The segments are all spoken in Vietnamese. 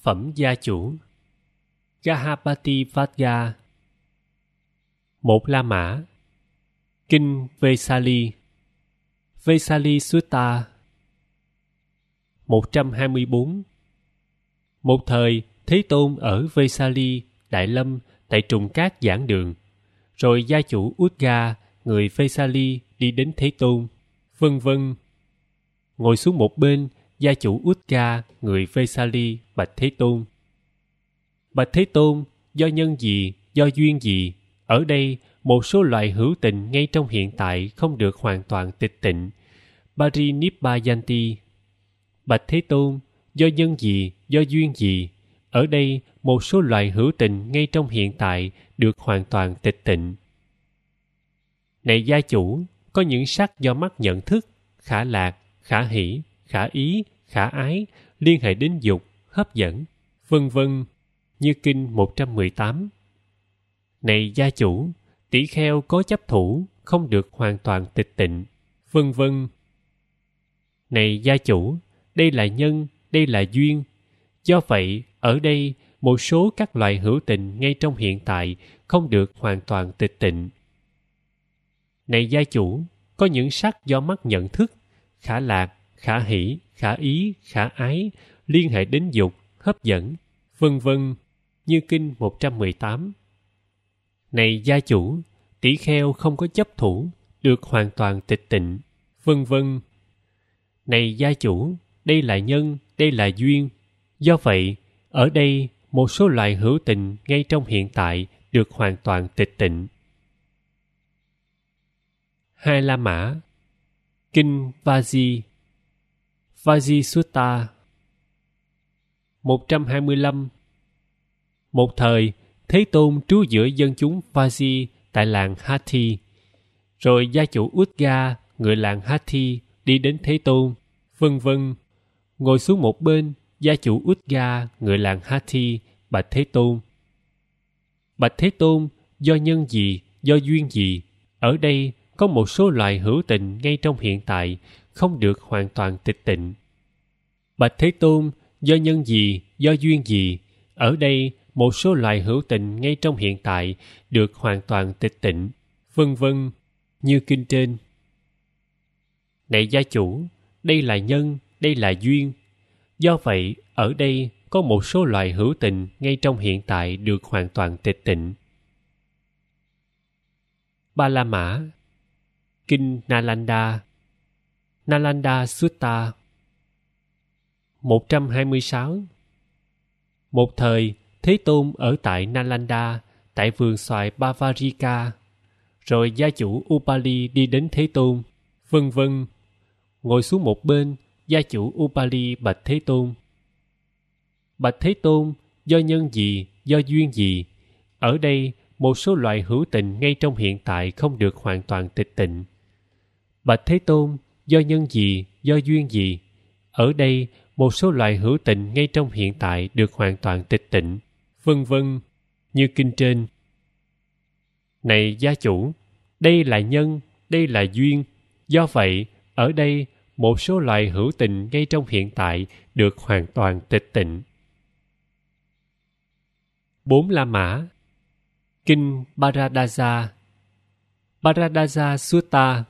Phẩm gia chủ. Gahapati Vadga. Một La Mã. Kinh Vesali. Vesali Sutta. 124. Một thời, Thế Tôn ở Vesali, Đại Lâm, tại Trùng Cát giảng đường. Rồi gia chủ Udga, người Vesali, đi đến Thế Tôn, vân vân. Ngồi xuống một bên, gia chủ Udga, người Vesali, bạch Thế Tôn. Bạch Thế Tôn, do nhân gì, do duyên gì, ở đây một số loại hữu tình ngay trong hiện tại không được hoàn toàn tịch tịnh. Parinibbayanti. Bạch Thế Tôn, do nhân gì, do duyên gì, ở đây một số loại hữu tình ngay trong hiện tại được hoàn toàn tịch tịnh. Này gia chủ, có những sắc do mắt nhận thức, khả lạc, khả hỷ, khả ý, khả ái, liên hệ đến dục, hấp dẫn, vân vân, như kinh 118. Này gia chủ, tỷ kheo có chấp thủ, không được hoàn toàn tịch tịnh, vân vân. Này gia chủ, đây là nhân, đây là duyên. Do vậy, ở đây, một số các loại hữu tình ngay trong hiện tại không được hoàn toàn tịch tịnh. Này gia chủ, có những sắc do mắt nhận thức, khả lạc, khả hỷ, khả ý, khả ái, liên hệ đến dục, hấp dẫn, vân vân, như kinh 118. Này gia chủ, tỷ kheo không có chấp thủ, được hoàn toàn tịch tịnh, vân vân. Này gia chủ, đây là nhân, đây là duyên. Do vậy, ở đây, một số loại hữu tình ngay trong hiện tại được hoàn toàn tịch tịnh. Hai La Mã. Kinh Vaji. Vaji Sutta. 125. Một thời, Thế Tôn trú giữa dân chúng Vaji tại làng Hathi. Rồi gia chủ Udga, người làng Hathi, đi đến Thế Tôn, vân vân. Ngồi xuống một bên, gia chủ Udga, người làng Hathi, bạch Thế Tôn. Bạch Thế Tôn, do nhân gì, do duyên gì, ở đây có một số loại hữu tình ngay trong hiện tại không được hoàn toàn tịch tịnh. Bạch Thế Tôn, do nhân gì, do duyên gì, ở đây một số loại hữu tình ngay trong hiện tại được hoàn toàn tịch tịnh, vân vân, như kinh trên. Này gia chủ, đây là nhân, đây là duyên. Do vậy, ở đây có một số loại hữu tình ngay trong hiện tại được hoàn toàn tịch tịnh. Ba La Mã. Kinh Nalanda. Nalanda Sutta. 126. Một thời, Thế Tôn ở tại Nalanda, tại vườn xoài Bavarika. Rồi gia chủ Upali đi đến Thế Tôn, vân vân. Ngồi xuống một bên, gia chủ Upali bạch Thế Tôn. Bạch Thế Tôn, do nhân gì, do duyên gì, ở đây một số loại hữu tình ngay trong hiện tại không được hoàn toàn tịch tịnh. Bạch Thế Tôn, do nhân gì, do duyên gì, ở đây một số loại hữu tình ngay trong hiện tại được hoàn toàn tịch tịnh, vân vân, như kinh trên. Này gia chủ, đây là nhân, đây là duyên. Do vậy, ở đây một số loại hữu tình ngay trong hiện tại được hoàn toàn tịch tịnh. Bốn La Mã. Kinh Bharadasa. Bharadasa Sutta.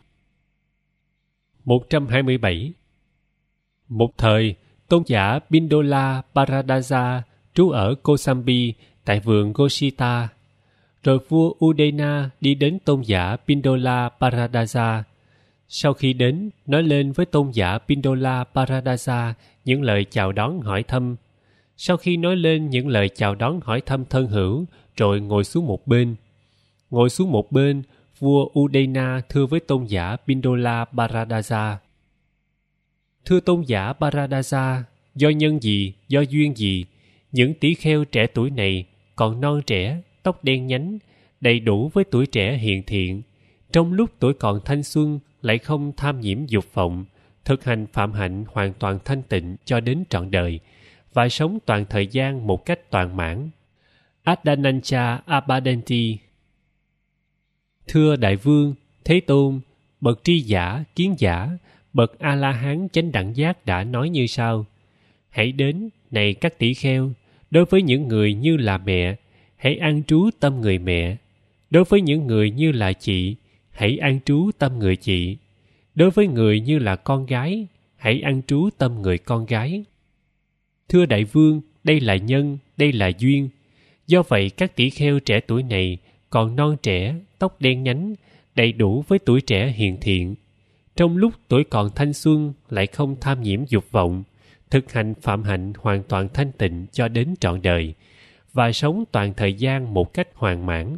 127. Một thời, tôn giả Pindola Bharadasa trú ở Kosambi tại vườn Goshita. Rồi vua Udena đi đến tôn giả Pindola Bharadasa. Sau khi đến, nói lên với tôn giả Pindola Bharadasa những lời chào đón hỏi thăm. Sau khi nói lên những lời chào đón hỏi thăm thân hữu, rồi ngồi xuống một bên. Ngồi xuống một bên, vua Udena thưa với tôn giả Pindola Bharadasa. Thưa tôn giả Bharadasa, do nhân gì, do duyên gì, những tỷ kheo trẻ tuổi này còn non trẻ, tóc đen nhánh, đầy đủ với tuổi trẻ hiền thiện. Trong lúc tuổi còn thanh xuân lại không tham nhiễm dục vọng, thực hành phạm hạnh hoàn toàn thanh tịnh cho đến trọn đời, và sống toàn thời gian một cách toàn mãn. Addanancha Abadenti. Thưa Đại Vương, Thế Tôn, bậc tri giả, kiến giả, bậc A-la-hán chánh đẳng giác đã nói như sau: Hãy đến, này các tỷ kheo, Đối với những người như là mẹ, hãy an trú tâm người mẹ. Đối với những người như là chị, hãy an trú tâm người chị. Đối với người như là con gái, hãy an trú tâm người con gái. Thưa đại vương, đây là nhân, đây là duyên. Do vậy các tỷ kheo trẻ tuổi này còn non trẻ, tóc đen nhánh, đầy đủ với tuổi trẻ hiền thiện. Trong lúc tuổi còn thanh xuân lại không tham nhiễm dục vọng, thực hành phạm hạnh hoàn toàn thanh tịnh cho đến trọn đời, và sống toàn thời gian một cách hoàn mãn.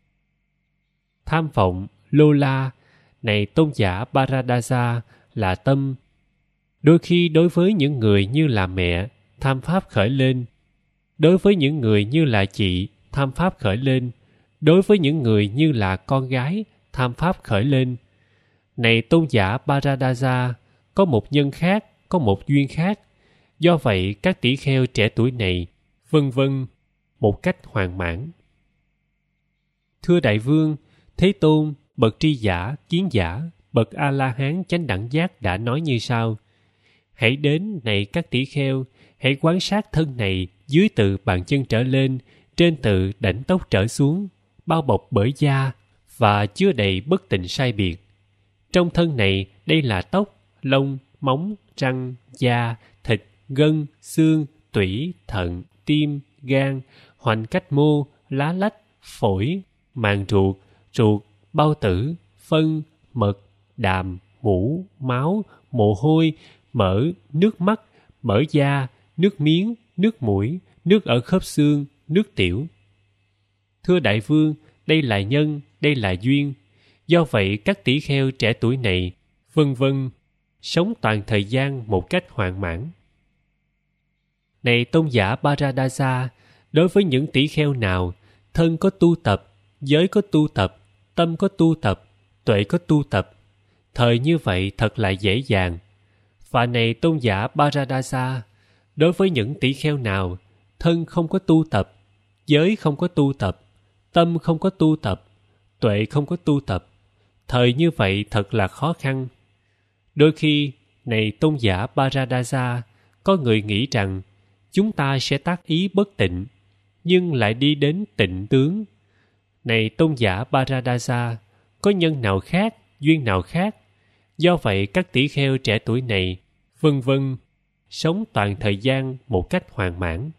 Tham vọng, lô la, này tôn giả Paradasa là tâm. Đôi khi đối với những người như là mẹ, tham pháp khởi lên. Đối với những người như là chị, tham pháp khởi lên. Đối với những người như là con gái, tham pháp khởi lên. Này tôn giả Paradasa, có một nhân khác, có một duyên khác. Do vậy các tỷ kheo trẻ tuổi này, vân vân, một cách hoàn mãn. Thưa đại vương, Thế Tôn, bậc tri giả, kiến giả, bậc A-la-hán chánh đẳng giác đã nói như sau: hãy đến, này các tỷ kheo, hãy quan sát thân này dưới từ bàn chân trở lên, trên từ đảnh tóc trở xuống, bao bọc bởi da và chứa đầy bất tịnh sai biệt. Trong thân này, đây là tóc, lông, móng, răng, da, thịt, gân, xương, tủy, thận, tim, gan, hoành cách mô, lá lách, phổi, màng ruột, bao tử, phân, mật, đàm, mũ, máu, mồ hôi, mỡ, nước mắt, mỡ da, nước miếng, nước mũi, nước ở khớp xương, nước tiểu. Thưa đại vương, đây là nhân, đây là duyên. Do vậy các tỷ kheo trẻ tuổi này, vân vân, sống toàn thời gian một cách hoàn mãn. Này tôn giả Paradasa, đối với những tỷ kheo nào, thân có tu tập, giới có tu tập, tâm có tu tập, tuệ có tu tập, thời như vậy thật là dễ dàng. Và này tôn giả Paradasa, đối với những tỷ kheo nào, thân không có tu tập, giới không có tu tập, tâm không có tu tập, tuệ không có tu tập, thời như vậy thật là khó khăn. Đôi khi, này tôn giả Paradasa, có người nghĩ rằng chúng ta sẽ tác ý bất tịnh, nhưng lại đi đến tịnh tướng. Này tôn giả Paradasa, có nhân nào khác, duyên nào khác. Do vậy các tỷ kheo trẻ tuổi này, vân vân, sống toàn thời gian một cách hoàn mãn.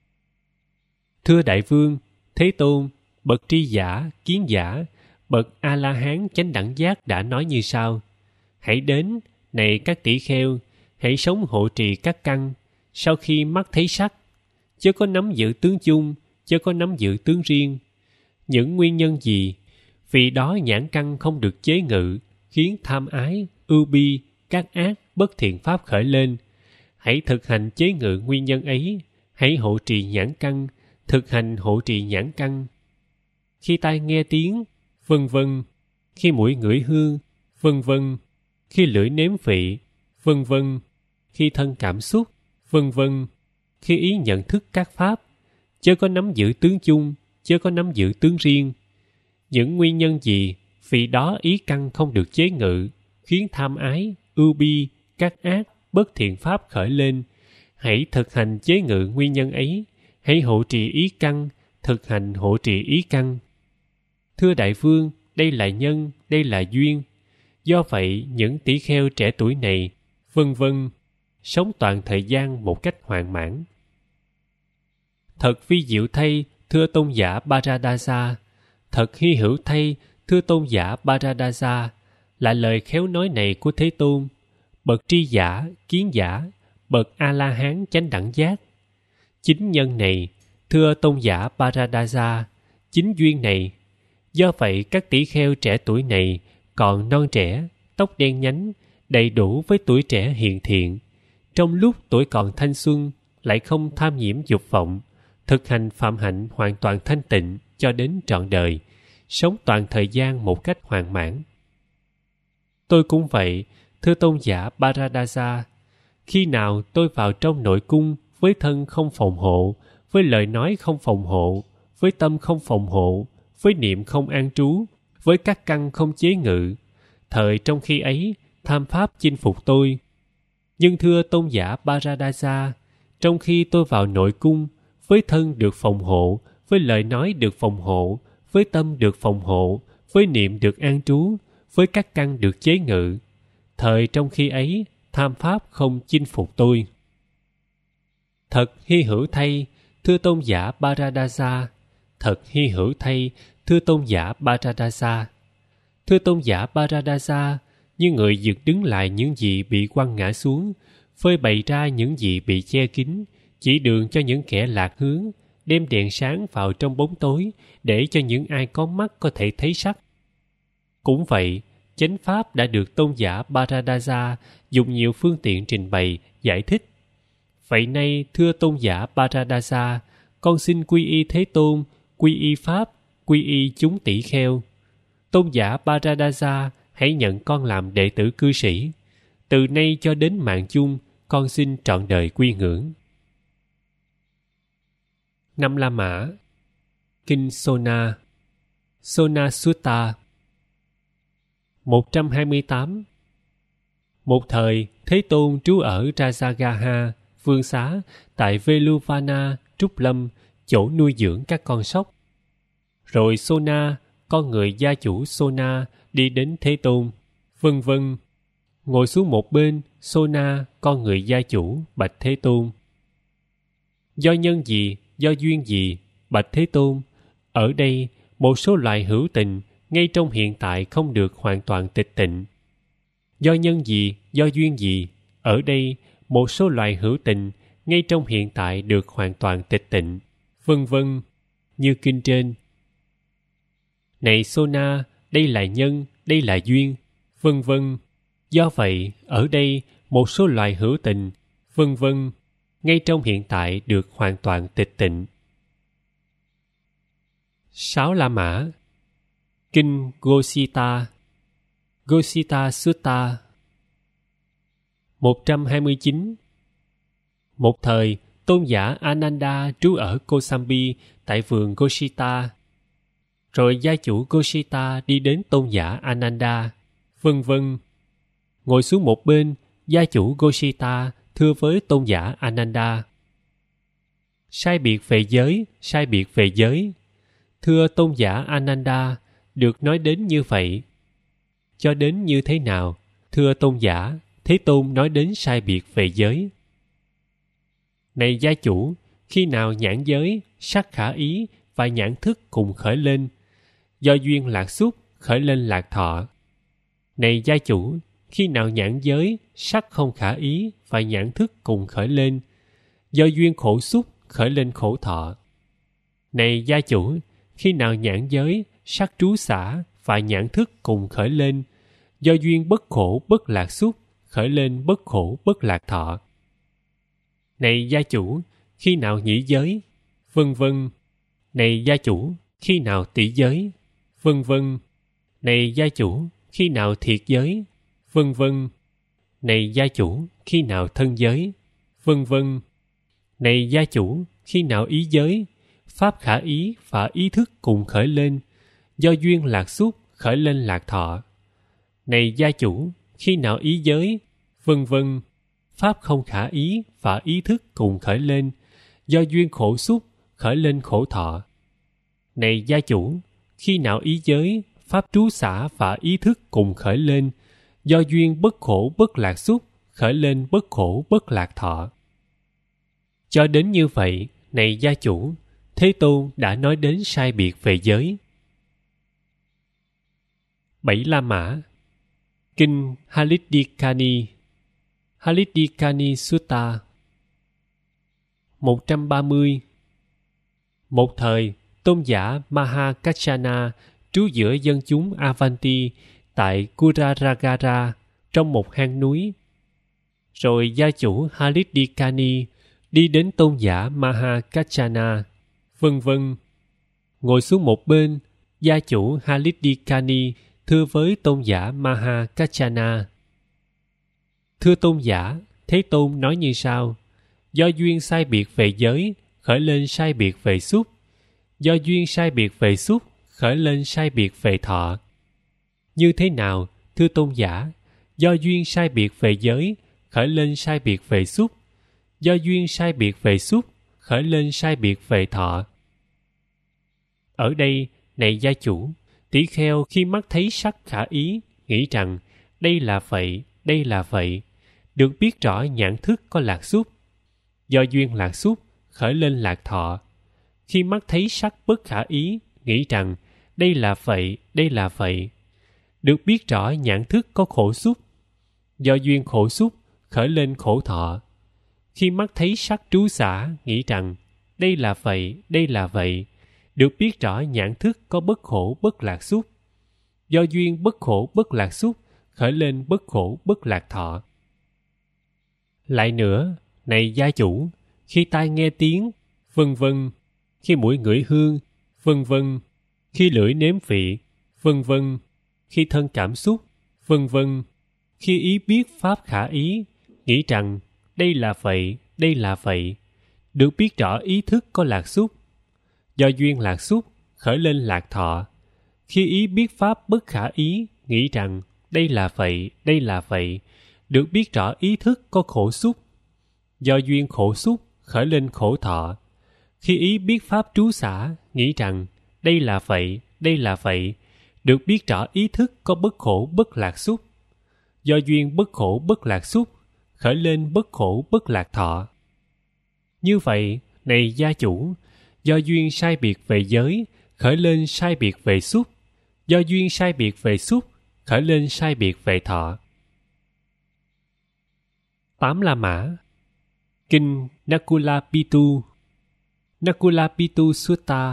Thưa đại vương, Thế Tôn, bậc tri giả, kiến giả, bậc A-la-hán chánh đẳng giác đã nói như sau: hãy đến, này các tỷ kheo, hãy sống hộ trì các căn, sau khi mắt thấy sắc, chớ có nắm giữ tướng chung, chớ có nắm giữ tướng riêng. Những nguyên nhân gì? Vì đó nhãn căn không được chế ngự, khiến tham ái, ưu bi, các ác, bất thiện pháp khởi lên. Hãy thực hành chế ngự nguyên nhân ấy, hãy hộ trì nhãn căn, thực hành hộ trì nhãn căn. Khi tai nghe tiếng, vân vân, khi mũi ngửi hương, vân vân, khi lưỡi nếm vị, vân vân, khi thân cảm xúc, vân vân, khi ý nhận thức các pháp, chớ có nắm giữ tướng chung, chớ có nắm giữ tướng riêng. Những nguyên nhân gì? Vì đó ý căn không được chế ngự, khiến tham ái, ưu bi, các ác, bất thiện pháp khởi lên. Hãy thực hành chế ngự nguyên nhân ấy, hãy hộ trì ý căn, thực hành hộ trì ý căn. Thưa đại vương, đây là nhân, đây là duyên. Do vậy những tỷ kheo trẻ tuổi này, vân vân, sống toàn thời gian một cách hoàn mãn. Thật vi diệu thay, thưa tôn giả Paradasa, thật hy hữu thay, thưa tôn giả Paradasa, là lời khéo nói này của Thế Tôn, bậc tri giả, kiến giả, bậc A-la-hán chánh đẳng giác. Chính nhân này, thưa tôn giả Paradasa, chính duyên này. Do vậy các tỷ kheo trẻ tuổi này còn non trẻ, tóc đen nhánh, đầy đủ với tuổi trẻ hiền thiện. Trong lúc tuổi còn thanh xuân, lại không tham nhiễm dục vọng, thực hành phạm hạnh hoàn toàn thanh tịnh cho đến trọn đời, sống toàn thời gian một cách hoàn mãn. Tôi cũng vậy, thưa tôn giả Paradasa. Khi nào tôi vào trong nội cung với thân không phòng hộ, với lời nói không phòng hộ, với tâm không phòng hộ, với niệm không an trú, với các căn không chế ngự, thời trong khi ấy tham pháp chinh phục tôi. Nhưng thưa tôn giả Paradasa, trong khi tôi vào nội cung với thân được phòng hộ, với lời nói được phòng hộ, với tâm được phòng hộ, với niệm được an trú, với các căn được chế ngự. Thời trong khi ấy, tham pháp không chinh phục tôi. Thật hy hữu thay, thưa tôn giả Paradasa. Thật hy hữu thay, thưa tôn giả Paradasa. Thưa tôn giả Paradasa, như người dựng đứng lại những gì bị quăng ngã xuống, phơi bày ra những gì bị che kín, chỉ đường cho những kẻ lạc hướng, đem đèn sáng vào trong bóng tối để cho những ai có mắt có thể thấy sắc. Cũng vậy, chánh pháp đã được tôn giả Paradasa dùng nhiều phương tiện trình bày, giải thích. Vậy nay, thưa tôn giả Paradasa, con xin quy y Thế Tôn, quy y Pháp, quy y chúng tỷ kheo. Tôn giả Paradasa, hãy nhận con làm đệ tử cư sĩ. Từ nay cho đến mạng chung, con xin trọn đời quy ngưỡng. Năm La Mã. Kinh Sona, Sona Sutta. 128. Một thời, Thế Tôn trú ở Rajagaha, vương xá, tại Veluvana, Trúc Lâm, chỗ nuôi dưỡng các con sóc. Rồi Sona, con người gia chủ Sona, đi đến Thế Tôn. Vân vân. Ngồi xuống một bên, Sona, con người gia chủ, bạch Thế Tôn. Do nhân gì, do duyên gì, bạch Thế Tôn, ở đây một số loài hữu tình ngay trong hiện tại không được hoàn toàn tịch tịnh. Do nhân gì, do duyên gì, ở đây một số loài hữu tình ngay trong hiện tại được hoàn toàn tịch tịnh, vân vân, như kinh trên. Này Sona, đây là nhân, đây là duyên, vân vân. Do vậy, ở đây một số loài hữu tình, vân vân, ngay trong hiện tại được hoàn toàn tịch tịnh. 6 La Mã. Kinh Gosita, Gosita Sutta. 129. Một thời, tôn giả Ananda trú ở Kosambi tại vườn Gosita. Rồi gia chủ Gosita đi đến tôn giả Ananda, vân vân. Ngồi xuống một bên, gia chủ Gosita thưa với tôn giả Ananda. Sai biệt về giới, sai biệt về giới. Thưa tôn giả Ananda, được nói đến như vậy. Cho đến như thế nào? Thưa tôn giả, Thế Tôn nói đến sai biệt về giới. Này gia chủ, khi nào nhãn giới, sắc khả ý và nhãn thức cùng khởi lên, do duyên lạc xúc khởi lên lạc thọ. Này gia chủ, khi nào nhãn giới, sắc không khả ý và nhãn thức cùng khởi lên, do duyên khổ xúc khởi lên khổ thọ. Này gia chủ, khi nào nhãn giới, sắc trú xả và nhãn thức cùng khởi lên, do duyên bất khổ bất lạc xúc khởi lên bất khổ bất lạc thọ. Này gia chủ, khi nào nhĩ giới, vân vân. Này gia chủ, khi nào tỷ giới, vân vân. Này gia chủ, khi nào thiệt giới, vân vân. Này gia chủ, khi nào thân giới, vân vân. Này gia chủ, khi nào ý giới, pháp khả ý và ý thức cùng khởi lên, do duyên lạc xúc khởi lên lạc thọ. Này gia chủ, khi nào ý giới, vân vân. Pháp không khả ý và ý thức cùng khởi lên, do duyên khổ xúc khởi lên khổ thọ. Này gia chủ, khi nào ý giới, pháp trú xả và ý thức cùng khởi lên, do duyên bất khổ bất lạc xúc khởi lên bất khổ bất lạc thọ. Cho đến như vậy, này gia chủ, Thế Tôn đã nói đến sai biệt về giới. 7 La Mã. Kinh Halidikani, Halidikani Sutta. 130. Một thời, tôn giả Mahakachana trú giữa dân chúng Avanti tại Kuraragara trong một hang núi. Rồi gia chủ Halidikani đi đến tôn giả Mahakachana, vân vân. Ngồi xuống một bên, gia chủ Halidikani thưa với tôn giả Mahakachana. Thưa tôn giả, Thế Tôn nói như sau: do duyên sai biệt về giới khởi lên sai biệt về xúc, do duyên sai biệt về xúc khởi lên sai biệt về thọ. Như thế nào, thưa tôn giả? Do duyên sai biệt về giới khởi lên sai biệt về xúc, do duyên sai biệt về xúc khởi lên sai biệt về thọ. Ở đây, này gia chủ, tỷ kheo khi mắt thấy sắc khả ý, nghĩ rằng đây là vậy, đây là vậy, được biết rõ nhãn thức có lạc xúc. Do duyên lạc xúc, khởi lên lạc thọ. Khi mắt thấy sắc bất khả ý, nghĩ rằng đây là vậy, đây là vậy, được biết rõ nhãn thức có khổ xúc. Do duyên khổ xúc, khởi lên khổ thọ. Khi mắt thấy sắc trú xả, nghĩ rằng đây là vậy, đây là vậy, được biết rõ nhãn thức có bất khổ bất lạc xúc. Do duyên bất khổ bất lạc xúc, khởi lên bất khổ bất lạc thọ. Lại nữa, này gia chủ, khi tai nghe tiếng, vân vân, khi mũi ngửi hương, vân vân, khi lưỡi nếm vị, vân vân, khi thân cảm xúc, vân vân, khi ý biết pháp khả ý, nghĩ rằng đây là vậy, đây là vậy, được biết rõ ý thức có lạc xúc. Do duyên lạc xúc, khởi lên lạc thọ. Khi ý biết pháp bất khả ý, nghĩ rằng đây là vậy, đây là vậy, được biết rõ ý thức có khổ xúc. Do duyên khổ xúc, khởi lên khổ thọ. Khi ý biết pháp trú xả, nghĩ rằng đây là vậy, đây là vậy, được biết rõ ý thức có bất khổ bất lạc xúc. Do duyên bất khổ bất lạc xúc, khởi lên bất khổ bất lạc thọ. Như vậy, này gia chủ, do duyên sai biệt về giới, khởi lên sai biệt về xúc. Do duyên sai biệt về xúc, khởi lên sai biệt về thọ. 8 La Mã. Kinh Nakulapittu, Nakulapittu Sutta.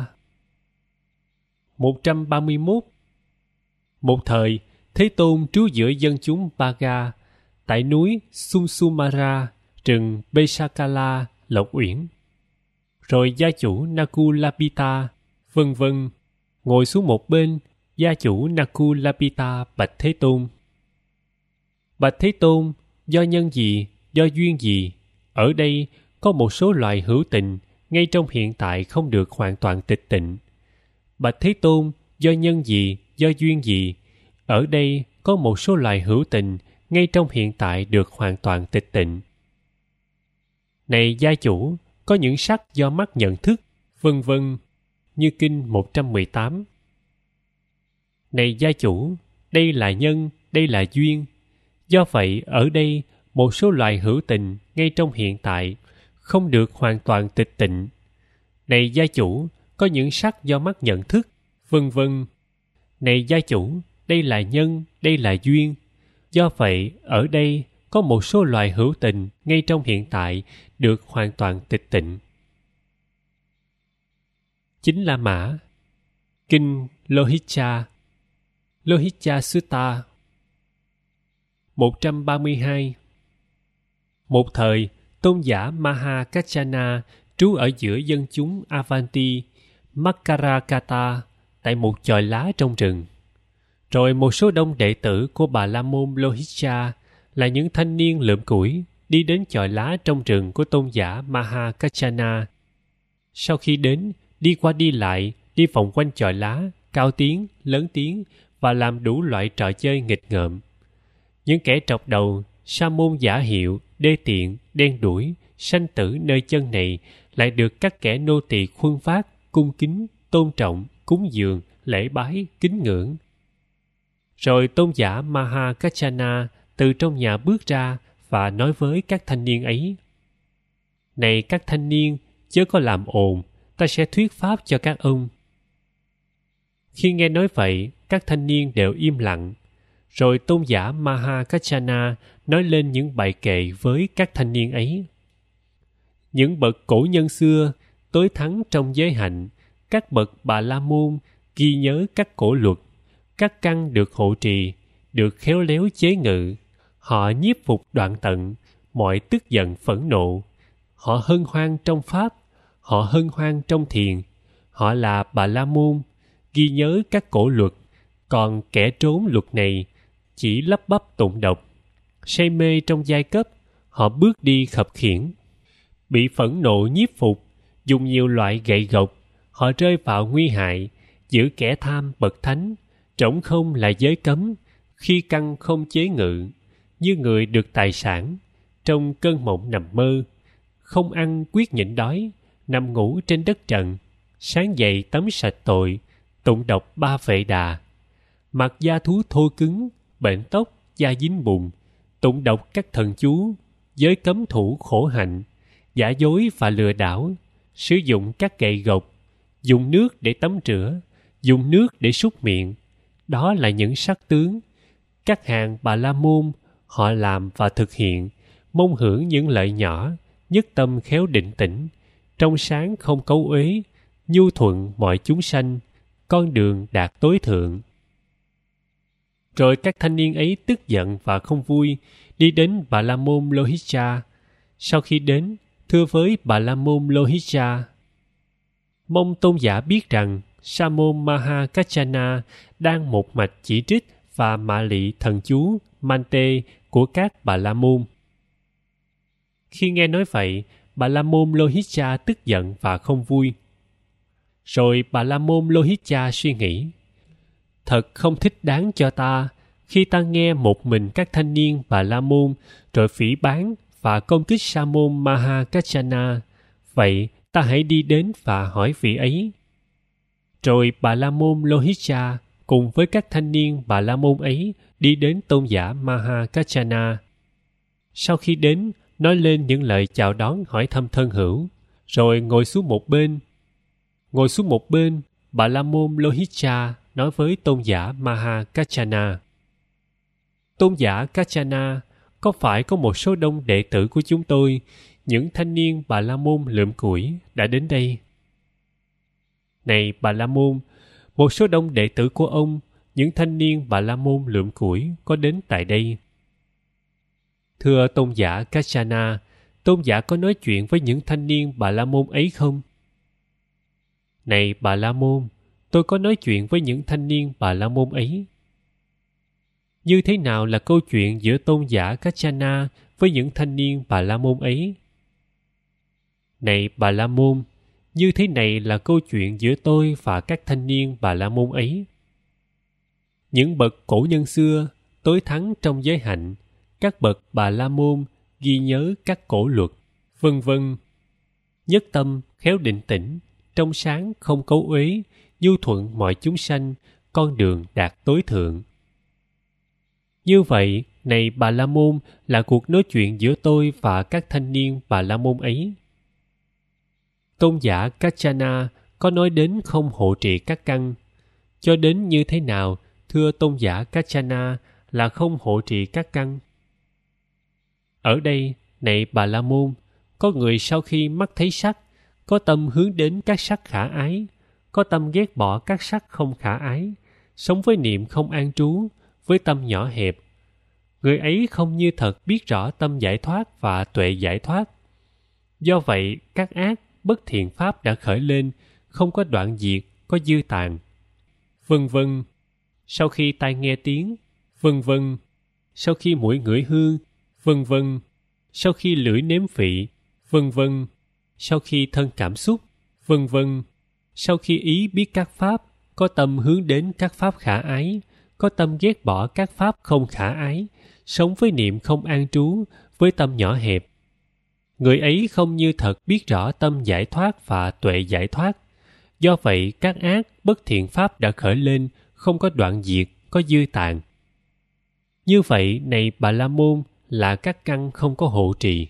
131. Một thời, Thế Tôn trú giữa dân chúng Baga, tại núi Sumsumara, rừng Besakala, Lộc Uyển. Rồi gia chủ Nakulapita, vân vân, ngồi xuống một bên. Gia chủ Nakulapita bạch Thế Tôn: Bạch Thế Tôn, do nhân gì, do duyên gì, ở đây có một số loài hữu tình ngay trong hiện tại không được hoàn toàn tịch tịnh. Bạch Thế Tôn, do nhân gì, do duyên gì, ở đây có một số loài hữu tình ngay trong hiện tại được hoàn toàn tịch tịnh. Này gia chủ, có những sắc do mắt nhận thức, vân vân, như kinh 118. Này gia chủ, đây là nhân, đây là duyên. Do vậy, ở đây, một số loài hữu tình ngay trong hiện tại không được hoàn toàn tịch tịnh. Này gia chủ, có những sắc do mắt nhận thức, vân vân. Này gia chủ, đây là nhân, đây là duyên. Do vậy, ở đây có một số loài hữu tình ngay trong hiện tại được hoàn toàn tịch tịnh. 9 La Mã. Kinh Lohicca, Lohicca Sutta. 132. Một thời, tôn giả Mahakachana trú ở giữa dân chúng Avanti, Makkarakata, tại một chòi lá trong rừng. Rồi một số đông đệ tử của Bà La Môn Lohicca là những thanh niên lượm củi đi đến chòi lá trong rừng của tôn giả Mahakachana. Sau khi đến, đi qua đi lại, đi vòng quanh chòi lá, cao tiếng, lớn tiếng và làm đủ loại trò chơi nghịch ngợm. Những kẻ trọc đầu, sa môn giả hiệu, đê tiện, đen đuổi, sanh tử nơi chân này lại được các kẻ nô tỳ khuân phát, cung kính, tôn trọng, cúng dường, lễ bái, kính ngưỡng. Rồi tôn giả Mahakachana từ trong nhà bước ra và nói với các thanh niên ấy: Này các thanh niên, chớ có làm ồn, ta sẽ thuyết pháp cho các ông. Khi nghe nói vậy, các thanh niên đều im lặng. Rồi tôn giả Mahakachana nói lên những bài kệ với các thanh niên ấy. Những bậc cổ nhân xưa, tối thắng trong giới hạnh, các bậc Bà La Môn ghi nhớ các cổ luật, các căn được hộ trì, được khéo léo chế ngự. Họ nhiếp phục đoạn tận, mọi tức giận phẫn nộ. Họ hân hoan trong pháp, họ hân hoan trong thiền. Họ là Bà La Môn, ghi nhớ các cổ luật, còn kẻ trốn luật này chỉ lắp bắp tụng đọc. Say mê trong giai cấp, họ bước đi khập khiễng. Bị phẫn nộ nhiếp phục, dùng nhiều loại gậy gộc, họ rơi vào nguy hại. Giữ kẻ tham bậc thánh, trống không là giới cấm, khi căn không chế ngự, như người được tài sản, trong cơn mộng nằm mơ, không ăn quyết nhịn đói, nằm ngủ trên đất trần, sáng dậy tắm sạch tội, tụng đọc 3 Vệ Đà. Mặt da thú thô cứng, bệnh tóc, da dính bùn, tụng đọc các thần chú, giới cấm thủ khổ hạnh, giả dối và lừa đảo, sử dụng các gậy gộc, dùng nước để tắm rửa, dùng nước để súc miệng. Đó là những sắc tướng. Các hàng Bà La Môn họ làm và thực hiện, mong hưởng những lợi nhỏ, nhất tâm khéo định tĩnh, trong sáng không cấu uế, nhu thuận mọi chúng sanh, con đường đạt tối thượng. Rồi các thanh niên ấy tức giận và không vui, đi đến Bà La Môn Lohita. Sau khi đến, thưa với Bà La Môn Lohita: mong tôn giả biết rằng Sa môn Mahakachana đang một mạch chỉ trích và mạ lị thần chú Mante của các Bà La Môn. Khi nghe nói vậy, Bà La Môn Lohita tức giận và không vui. Rồi Bà La Môn Lohita suy nghĩ: thật không thích đáng cho ta khi ta nghe một mình các thanh niên Bà La Môn rồi phỉ báng và công kích Sa môn Mahakachana. Vậy ta hãy đi đến và hỏi vị ấy. Rồi Bà La Môn Lohita cùng với các thanh niên Bà La Môn ấy đi đến tôn giả Mahakachana. Sau khi đến, nói lên những lời chào đón hỏi thăm thân hữu, rồi ngồi xuống một bên. Ngồi xuống một bên, Bà La Môn Lohita nói với tôn giả Mahakachana: tôn giả Kachana, có phải có một số đông đệ tử của chúng tôi, những thanh niên Bà La Môn lượm củi, đã đến đây? Này Bà La Môn, một số đông đệ tử của ông, những thanh niên Bà La Môn lượm củi, có đến tại đây. Thưa tôn giả Kachana, tôn giả có nói chuyện với những thanh niên Bà La Môn ấy không? Này Bà La Môn, tôi có nói chuyện với những thanh niên Bà La Môn ấy. Như thế nào là câu chuyện giữa tôn giả Kachana với những thanh niên Bà La Môn ấy? Này Bà La Môn, như thế này là câu chuyện giữa tôi và các thanh niên Bà La Môn ấy. Những bậc cổ nhân xưa, tối thắng trong giới hạnh, các bậc Bà La Môn ghi nhớ các cổ luật, vân vân. Nhất tâm, khéo định tĩnh, trong sáng không cấu uế, nhu thuận mọi chúng sanh, con đường đạt tối thượng. Như vậy, này Bà La Môn, là cuộc nói chuyện giữa tôi và các thanh niên Bà La Môn ấy. Tôn giả Kachana có nói đến không hộ trì các căn. Cho đến như thế nào, thưa tôn giả Kachana, là không hộ trì các căn? Ở đây, này Bà La Môn, có người sau khi mắt thấy sắc, có tâm hướng đến các sắc khả ái, có tâm ghét bỏ các sắc không khả ái, sống với niệm không an trú, với tâm nhỏ hẹp. Người ấy không như thật biết rõ tâm giải thoát và tuệ giải thoát. Do vậy, các ác, bất thiện pháp đã khởi lên, không có đoạn diệt, có dư tàn. Vân vân. Sau khi tai nghe tiếng, vân vân. Sau khi mũi ngửi hương, vân vân. Sau khi lưỡi nếm vị, vân vân. Sau khi thân cảm xúc, vân vân. Sau khi ý biết các pháp, có tâm hướng đến các pháp khả ái, có tâm ghét bỏ các pháp không khả ái, sống với niệm không an trú, với tâm nhỏ hẹp. Người ấy không như thật biết rõ tâm giải thoát và tuệ giải thoát. Do vậy, các ác, bất thiện pháp đã khởi lên, không có đoạn diệt, có dư tàn. Như vậy, này Bà La Môn, là các căn không có hộ trì.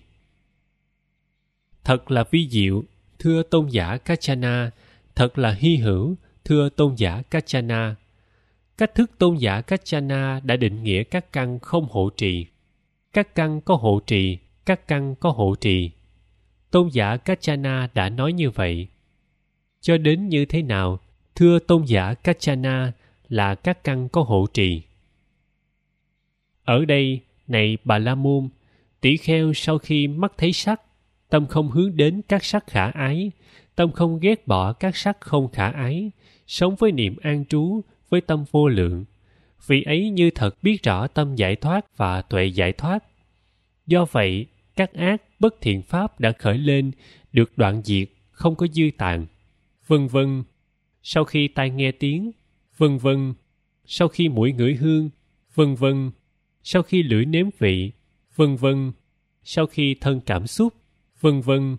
Thật là vi diệu, thưa tôn giả Kachana, thật là hy hữu, thưa tôn giả Kachana. Cách thức tôn giả Kachana đã định nghĩa các căn không hộ trì. Các căn có hộ trì, các căn có hộ trì. Tôn giả Kachana đã nói như vậy. Cho đến như thế nào, thưa tôn giả Kachana, là các căn có hộ trì? Ở đây, này Bà La Môn, tỷ kheo sau khi mắt thấy sắc, tâm không hướng đến các sắc khả ái, tâm không ghét bỏ các sắc không khả ái, sống với niệm an trú, với tâm vô lượng. Vị ấy như thật biết rõ tâm giải thoát và tuệ giải thoát. Do vậy, các ác, bất thiện pháp đã khởi lên, được đoạn diệt, không có dư tàn. Vân vân. Sau khi tai nghe tiếng, vân vân. Sau khi mũi ngửi hương, vân vân. Sau khi lưỡi nếm vị, vân vân. Sau khi thân cảm xúc, vân vân.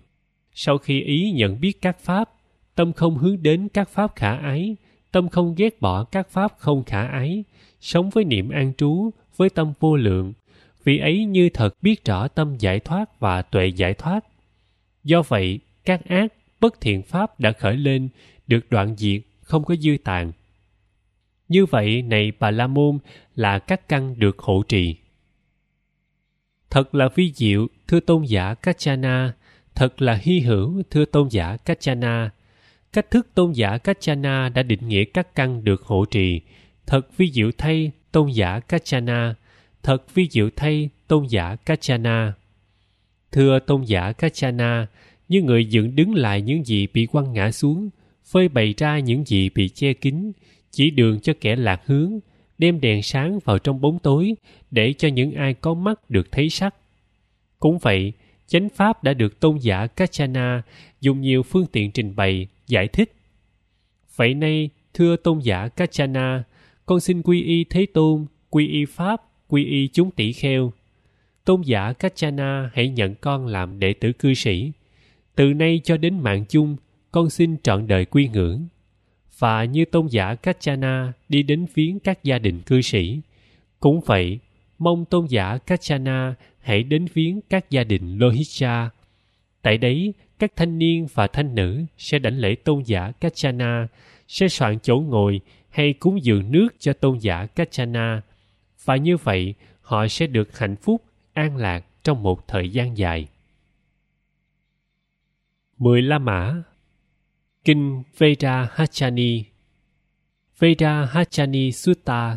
Sau khi ý nhận biết các pháp, tâm không hướng đến các pháp khả ái, tâm không ghét bỏ các pháp không khả ái, sống với niệm an trú, với tâm vô lượng, vì ấy như thật biết rõ tâm giải thoát và tuệ giải thoát. Do vậy, các ác, bất thiện pháp đã khởi lên, được đoạn diệt, không có dư tàn. Như vậy, này Bà La Môn, là các căn được hộ trì. Thật là vi diệu, thưa tôn giả Kaccana, thật là hy hữu, thưa tôn giả Kaccana. Cách thức tôn giả Kaccana đã định nghĩa các căn được hộ trì. Thật vi diệu thay, tôn giả Kaccana. Thật vi diệu thay, tôn giả Kaccana. Thưa tôn giả Kaccana, như người dựng đứng lại những gì bị quăng ngã xuống, phơi bày ra những gì bị che kín, chỉ đường cho kẻ lạc hướng, đem đèn sáng vào trong bóng tối để cho những ai có mắt được thấy sắc. Cũng vậy, chánh pháp đã được tôn giả Kaccana dùng nhiều phương tiện trình bày, giải thích. Vậy nay, thưa tôn giả Kaccana, con xin quy y Thế Tôn, quy y Pháp, quy y chúng tỷ kheo. Tôn giả Kaccana hãy nhận con làm đệ tử cư sĩ. Từ nay cho đến mạng chung, con xin trọn đời quy ngưỡng. Và như tôn giả Kaccana đi đến viếng các gia đình cư sĩ, cũng vậy, mong tôn giả Kaccana hãy đến viếng các gia đình Lohitsa. Tại đấy, các thanh niên và thanh nữ sẽ đảnh lễ tôn giả Kaccana, sẽ soạn chỗ ngồi hay cúng dường nước cho tôn giả Kaccana. Và như vậy, họ sẽ được hạnh phúc, an lạc trong một thời gian dài. 10 La Mã. Kinh Vajrahachani. Vajrahachani Sutta.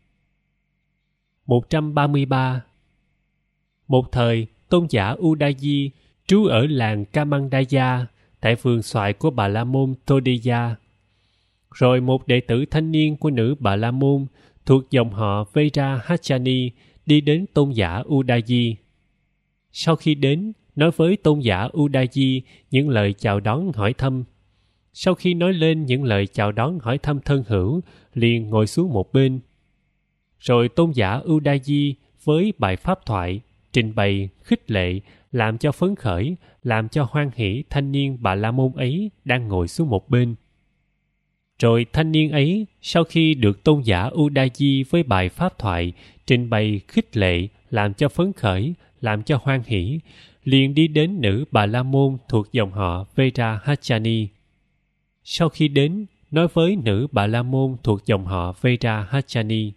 133. Một thời, tôn giả Udayi trú ở làng Kamandaya, tại vườn xoài của Bà La Môn Todiya. Rồi một đệ tử thanh niên của nữ Bà La Môn thuộc dòng họ Vajrahachani đi đến tôn giả Udayi. Sau khi đến, nói với tôn giả Udayi những lời chào đón hỏi thăm. Sau khi nói lên những lời chào đón hỏi thăm thân hữu, liền ngồi xuống một bên. Rồi tôn giả Udayi với bài pháp thoại, trình bày, khích lệ, làm cho phấn khởi, làm cho hoan hỷ thanh niên Bà La Môn ấy đang ngồi xuống một bên. Rồi thanh niên ấy, sau khi được tôn giả Udayi với bài pháp thoại, trình bày, khích lệ, làm cho phấn khởi, làm cho hoan hỷ, liền đi đến nữ Bà La Môn thuộc dòng họ Vajrahachani. Sau khi đến, nói với nữ Bà La Môn thuộc dòng họ Vajrahachani.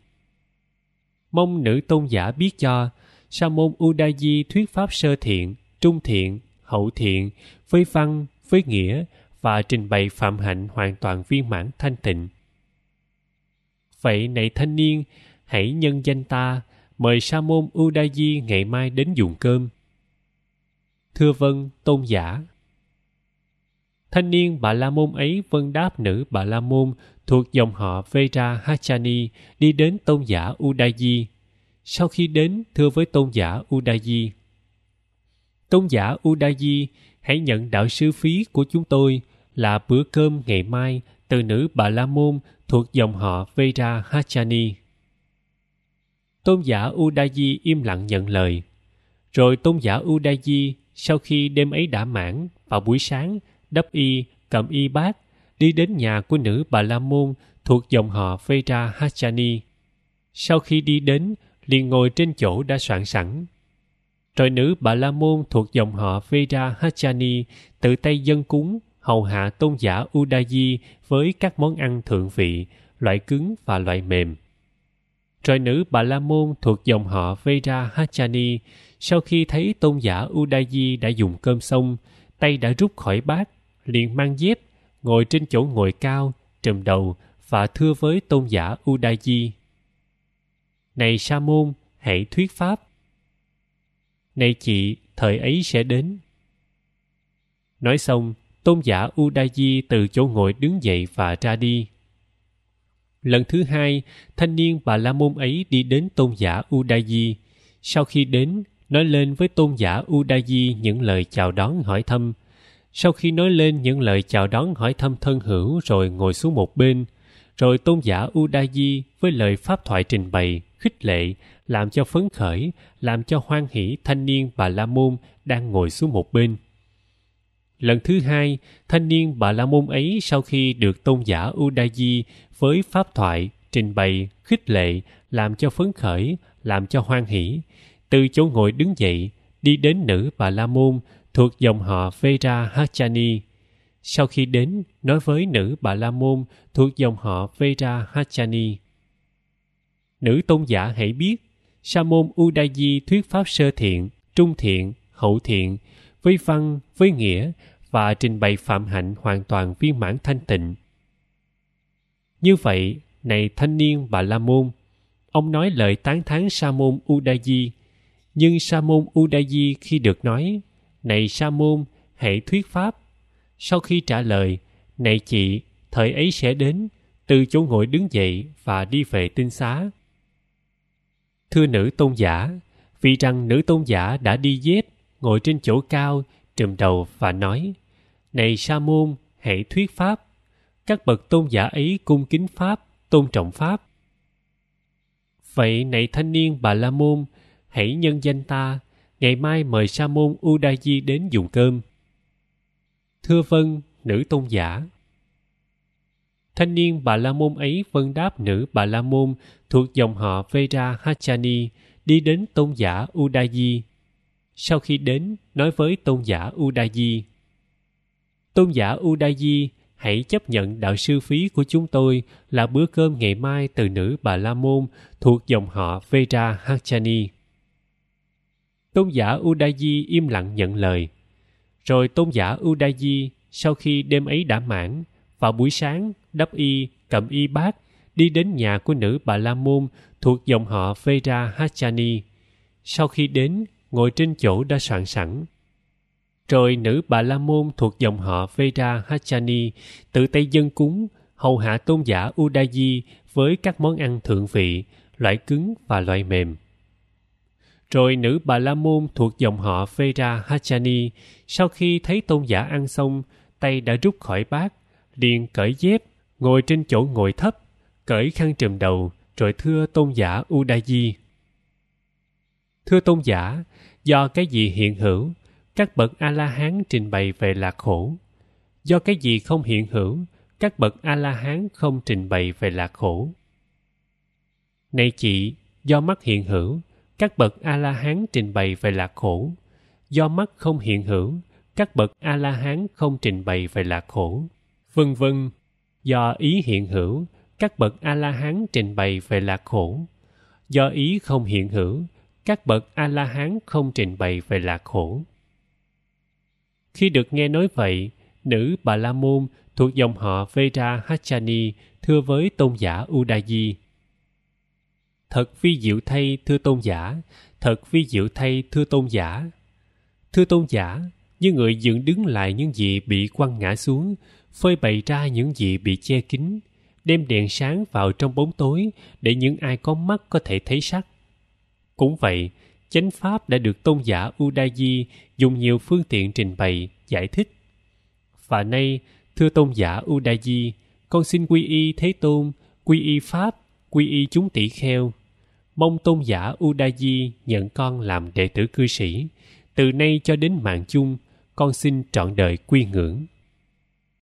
Mong nữ tôn giả biết cho, sa môn Udayi thuyết pháp sơ thiện, trung thiện, hậu thiện, với văn, với nghĩa, và trình bày phạm hạnh hoàn toàn viên mãn thanh tịnh. Vậy này thanh niên, hãy nhân danh ta, mời sa môn Udayi ngày mai đến dùng cơm. Thưa vâng, tôn giả. Thanh niên Bà La Môn ấy vâng đáp nữ Bà La Môn thuộc dòng họ Vajrahachani đi đến tôn giả Udayi. Sau khi đến, thưa với tôn giả Udayi. Tôn giả Udayi, hãy nhận đạo sư phí của chúng tôi là bữa cơm ngày mai từ nữ Bà La Môn thuộc dòng họ Vajrahachani. Tôn giả Udayi im lặng nhận lời. Rồi tôn giả Udayi, sau khi đêm ấy đã mãn, vào buổi sáng, đắp y, cầm y bát, đi đến nhà của nữ Bà La Môn thuộc dòng họ Vajrahachani. Sau khi đi đến, liền ngồi trên chỗ đã soạn sẵn. Rồi nữ Bà La Môn thuộc dòng họ Vajrahachani tự tay dâng cúng, hầu hạ tôn giả Udayi với các món ăn thượng vị, loại cứng và loại mềm. Rồi nữ Bà La Môn thuộc dòng họ Vajrahachani, sau khi thấy tôn giả Udayi đã dùng cơm xong, tay đã rút khỏi bát, liền mang dép, ngồi trên chỗ ngồi cao, trùm đầu và thưa với tôn giả Udayi. Này sa môn, hãy thuyết pháp. Này chị, thời ấy sẽ đến. Nói xong, tôn giả Udayi từ chỗ ngồi đứng dậy và ra đi. Lần thứ hai, thanh niên Bà La Môn ấy đi đến tôn giả Udayi. Sau khi đến, nói lên với tôn giả Udayi những lời chào đón hỏi thăm. Sau khi nói lên những lời chào đón hỏi thăm thân hữu rồi ngồi xuống một bên, rồi tôn giả Udayi với lời pháp thoại trình bày, khích lệ, làm cho phấn khởi, làm cho hoan hỷ thanh niên Bà La Môn đang ngồi xuống một bên. Lần thứ hai, thanh niên Bà La Môn ấy sau khi được tôn giả Udayi với pháp thoại, trình bày, khích lệ, làm cho phấn khởi, làm cho hoan hỷ, từ chỗ ngồi đứng dậy, đi đến nữ Bà La Môn thuộc dòng họ Verahachani. Sau khi đến, nói với nữ Bà La Môn thuộc dòng họ Verahachani: Nữ tôn giả hãy biết, sa môn Udayi thuyết pháp sơ thiện, trung thiện, hậu thiện, với văn, với nghĩa và trình bày phạm hạnh hoàn toàn viên mãn thanh tịnh. Như vậy, này thanh niên Bà La Môn, ông nói lời tán thán sa môn Udayi, nhưng sa môn Udayi khi được nói: Này sa môn, hãy thuyết pháp, sau khi trả lời: Này chị, thời ấy sẽ đến, từ chỗ ngồi đứng dậy và đi về tinh xá. Thưa nữ tôn giả, vì rằng nữ tôn giả đã đi dép, ngồi trên chỗ cao, trùm đầu và nói: Này sa môn, hãy thuyết pháp. Các bậc tôn giả ấy cung kính pháp, tôn trọng pháp. Vậy này thanh niên Bà La Môn, hãy nhân danh ta, ngày mai mời sa môn Udayi đến dùng cơm. Thưa vâng, nữ tôn giả. Thanh niên Bà La Môn ấy vâng đáp nữ Bà La Môn thuộc dòng họ Verahachani, đi đến tôn giả Udayi. Sau khi đến, nói với tôn giả Udayi: Tôn giả Udayi, hãy chấp nhận đạo sư phí của chúng tôi là bữa cơm ngày mai từ nữ Bà La Môn thuộc dòng họ Verahachani. Tôn giả Udayi im lặng nhận lời. Rồi tôn giả Udayi sau khi đêm ấy đã mãn, vào buổi sáng đắp y, cầm y bát, đi đến nhà của nữ Bà La Môn thuộc dòng họ Verahachani. Sau khi đến, ngồi trên chỗ đã soạn sẵn. Rồi nữ Bà La Môn thuộc dòng họ Verahachani tự tay dâng cúng, hầu hạ tôn giả Udayi với các món ăn thượng vị, loại cứng và loại mềm. Rồi nữ Bà La Môn thuộc dòng họ Verahachani sau khi thấy tôn giả ăn xong, tay đã rút khỏi bát, liền cởi dép, ngồi trên chỗ ngồi thấp, cởi khăn trùm đầu, rồi thưa tôn giả Udayi: Thưa tôn giả, do cái gì hiện hữu, các bậc A-la-hán trình bày về lạc khổ. Do cái gì không hiện hữu, các bậc A-la-hán không trình bày về lạc khổ. Này chị, do mắt hiện hữu, các bậc A-la-hán trình bày về lạc khổ. Do mắt không hiện hữu, các bậc A-la-hán không trình bày về lạc khổ. Vân vân. Do ý hiện hữu, các bậc A-la-hán trình bày về lạc khổ. Do ý không hiện hữu, các bậc A-la-hán không trình bày về lạc khổ. Khi được nghe nói vậy, nữ Bà La Môn thuộc dòng họ Verahachani thưa với tôn giả Udayi: Thật vi diệu thay thưa tôn giả, thật vi diệu thay thưa tôn giả. Thưa tôn giả, như người dựng đứng lại những gì bị quăng ngã xuống, phơi bày ra những gì bị che kín, đem đèn sáng vào trong bóng tối để những ai có mắt có thể thấy sắc. Cũng vậy, chánh pháp đã được tôn giả Udayi dùng nhiều phương tiện trình bày, giải thích. Và nay, thưa tôn giả Udayi, con xin quy y Thế Tôn, quy y Pháp, quy y chúng tỷ kheo. Mong tôn giả Udayi nhận con làm đệ tử cư sĩ. Từ nay cho đến mạng chung, con xin trọn đời quy ngưỡng.